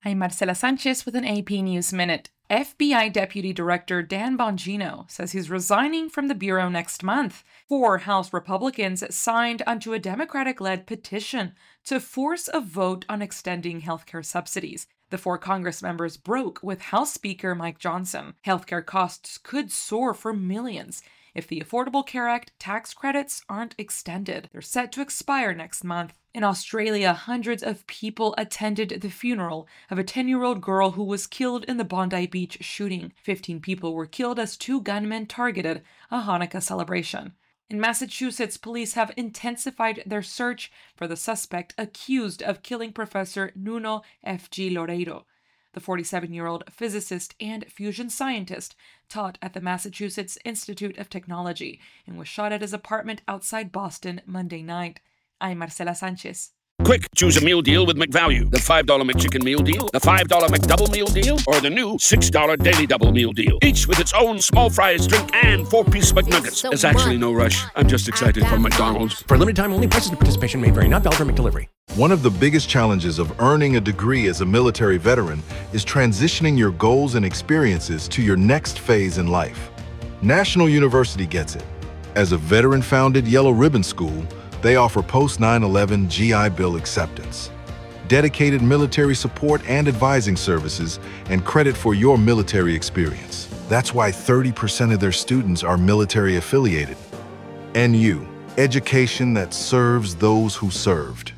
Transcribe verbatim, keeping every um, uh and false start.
I'm Marcela Sanchez with an A P News Minute. F B I Deputy Director Dan Bongino says he's resigning from the Bureau next month. Four House Republicans signed onto a Democratic-led petition to force a vote on extending healthcare subsidies. The four Congress members broke with House Speaker Mike Johnson. Healthcare costs could soar for millions if the Affordable Care Act tax credits aren't extended. They're set to expire next month. In Australia, hundreds of people attended the funeral of a ten-year-old girl who was killed in the Bondi Beach shooting. Fifteen people were killed as two gunmen targeted a Hanukkah celebration. In Massachusetts, police have intensified their search for the suspect accused of killing Professor Nuno F G Loureiro. The forty-seven-year-old physicist and fusion scientist taught at the Massachusetts Institute of Technology and was shot at his apartment outside Boston Monday night. I'm Marcela Sanchez. Quick, choose a meal deal with McValue. The five dollar McChicken meal deal, the five dollar McDouble meal deal, or the new six dollar Daily Double meal deal. Each with its own small fries, drink, and four-piece McNuggets. There's actually no rush. I'm just excited for McDonald's. For a limited time only, prices and participation may vary. Not valid for McDelivery. One of the biggest challenges of earning a degree as a military veteran is transitioning your goals and experiences to your next phase in life. National University gets it. As a veteran-founded Yellow Ribbon School, they offer post nine eleven G I Bill acceptance, dedicated military support and advising services, and credit for your military experience. That's why thirty percent of their students are military affiliated. N U, education that serves those who served.